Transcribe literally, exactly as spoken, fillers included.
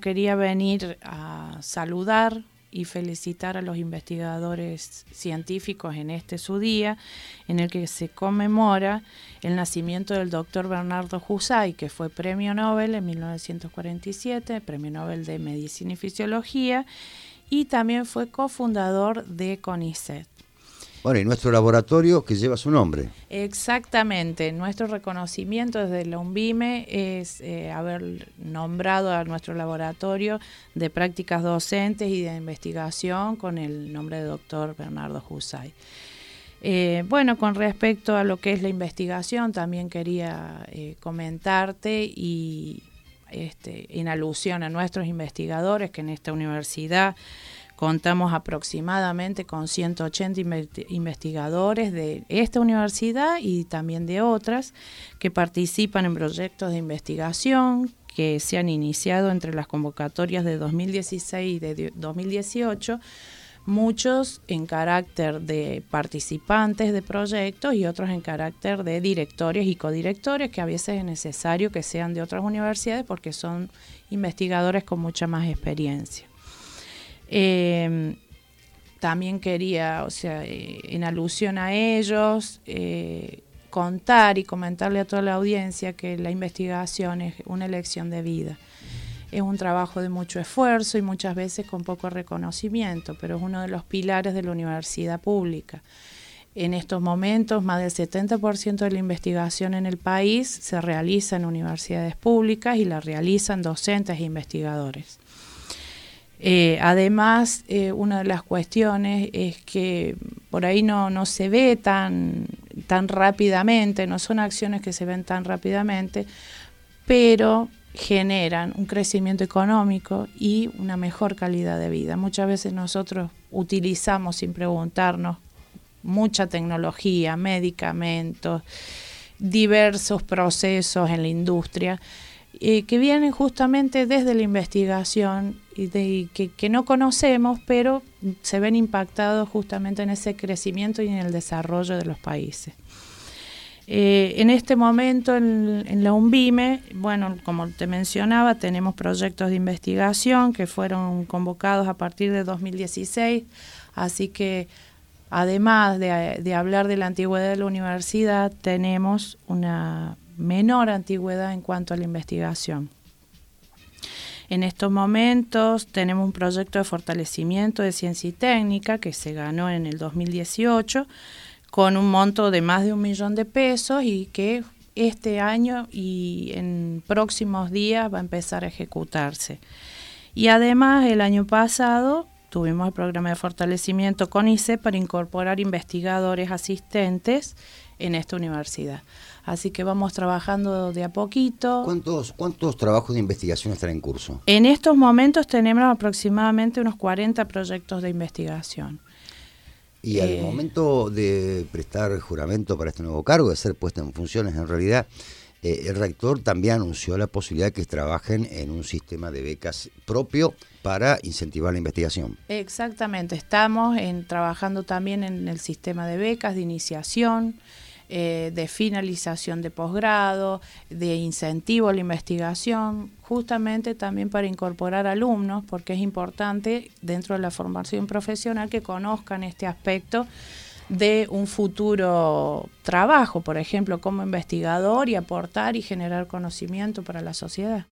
quería venir a saludar y felicitar a los investigadores científicos en este su día, en el que se conmemora el nacimiento del doctor Bernardo Husay, que fue premio Nobel en mil novecientos cuarenta y siete, premio Nobel de Medicina y Fisiología, y también fue cofundador de CONICET. Bueno, y nuestro laboratorio que lleva su nombre. Exactamente, nuestro reconocimiento desde la UNVIME es eh, haber nombrado a nuestro laboratorio de prácticas docentes y de investigación con el nombre de doctor Bernardo Husay. Eh, bueno, con respecto a lo que es la investigación, también quería eh, comentarte y este, en alusión a nuestros investigadores que en esta universidad contamos aproximadamente con ciento ochenta investigadores de esta universidad y también de otras que participan en proyectos de investigación que se han iniciado entre las convocatorias de dos mil dieciséis y de dos mil dieciocho, muchos en carácter de participantes de proyectos y otros en carácter de directores y codirectores, que a veces es necesario que sean de otras universidades porque son investigadores con mucha más experiencia. Eh, también quería, o sea, eh, en alusión a ellos, eh, contar y comentarle a toda la audiencia que la investigación es una elección de vida. Es un trabajo de mucho esfuerzo y muchas veces con poco reconocimiento, pero es uno de los pilares de la universidad pública. En estos momentos, más del setenta por ciento de la investigación en el país se realiza en universidades públicas y la realizan docentes e investigadores. Eh, además, eh, una de las cuestiones es que por ahí no, no se ve tan, tan rápidamente, no son acciones que se ven tan rápidamente, pero generan un crecimiento económico y una mejor calidad de vida. Muchas veces nosotros utilizamos sin preguntarnos mucha tecnología, medicamentos, diversos procesos en la industria, Eh, que vienen justamente desde la investigación y, de, y que, que no conocemos, pero se ven impactados justamente en ese crecimiento y en el desarrollo de los países. Eh, en este momento en, en la UNVIME, bueno, como te mencionaba, tenemos proyectos de investigación que fueron convocados a partir de dos mil dieciséis, así que además de, de hablar de la antigüedad de la universidad, tenemos una menor antigüedad en cuanto a la investigación. En estos momentos tenemos un proyecto de fortalecimiento de ciencia y técnica que se ganó en el dos mil dieciocho con un monto de más de un millón de pesos y que este año y en próximos días va a empezar a ejecutarse. Y además el año pasado tuvimos el programa de fortalecimiento CONICET para incorporar investigadores asistentes en esta universidad. Así que vamos trabajando de a poquito. ¿Cuántos, cuántos trabajos de investigación están en curso? En estos momentos tenemos aproximadamente unos cuarenta proyectos de investigación. Y al eh, momento de prestar juramento para este nuevo cargo, de ser puesta en funciones, en realidad, eh, el rector también anunció la posibilidad de que trabajen en un sistema de becas propio para incentivar la investigación. Exactamente, estamos en, trabajando también en el sistema de becas, de iniciación, Eh, de finalización de posgrado, de incentivo a la investigación, justamente también para incorporar alumnos, porque es importante dentro de la formación profesional que conozcan este aspecto de un futuro trabajo, por ejemplo, como investigador y aportar y generar conocimiento para la sociedad.